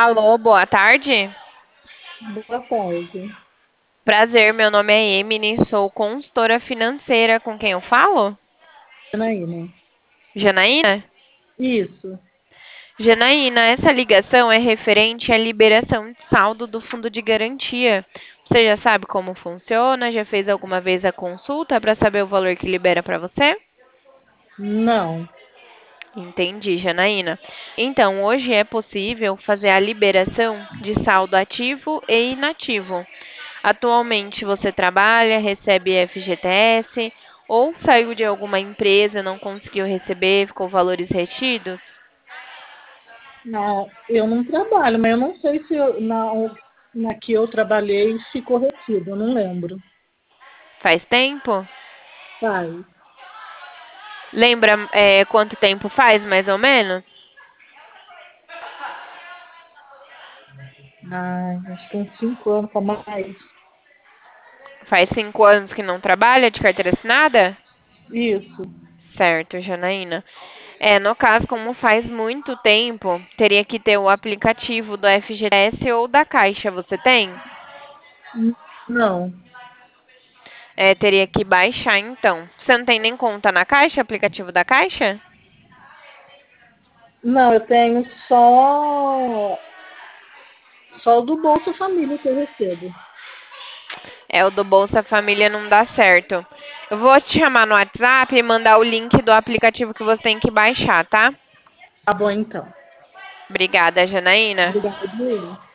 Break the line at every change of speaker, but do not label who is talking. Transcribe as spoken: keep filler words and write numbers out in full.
Alô, boa tarde.
Boa tarde.
Prazer, meu nome é Emily, sou consultora financeira. Com quem eu falo?
Janaína.
Janaína?
Isso.
Janaína, essa ligação é referente à liberação de saldo do fundo de garantia. Você já sabe como funciona? Já fez alguma vez a consulta para saber o valor que libera para você?
Não.
Entendi, Janaína. Então, hoje é possível fazer a liberação de saldo ativo e inativo. Atualmente você trabalha, recebe F G T S ou saiu de alguma empresa, não conseguiu receber, ficou valores retidos?
Na, eu não trabalho, mas eu não sei se eu- na, na que eu trabalhei ficou retido, eu não lembro.
Faz tempo?
Faz.
Lembra, é, quanto tempo faz, mais ou menos?
Ai, acho que uns cinco anos para mais.
Faz cinco anos que não trabalha de carteira assinada?
Isso.
Certo, Janaína. É, no caso, como faz muito tempo, teria que ter o aplicativo do F G T S ou da Caixa. Você tem?
N- Não.
É, teria que baixar então. Você não tem nem conta na Caixa, aplicativo da Caixa?
Não, eu tenho só só o do Bolsa Família que eu recebo.
É, o do Bolsa Família não dá certo. Eu vou te chamar no WhatsApp e mandar o link do aplicativo que você tem que baixar, tá?
Tá bom, então.
Obrigada, Janaína.
Obrigada.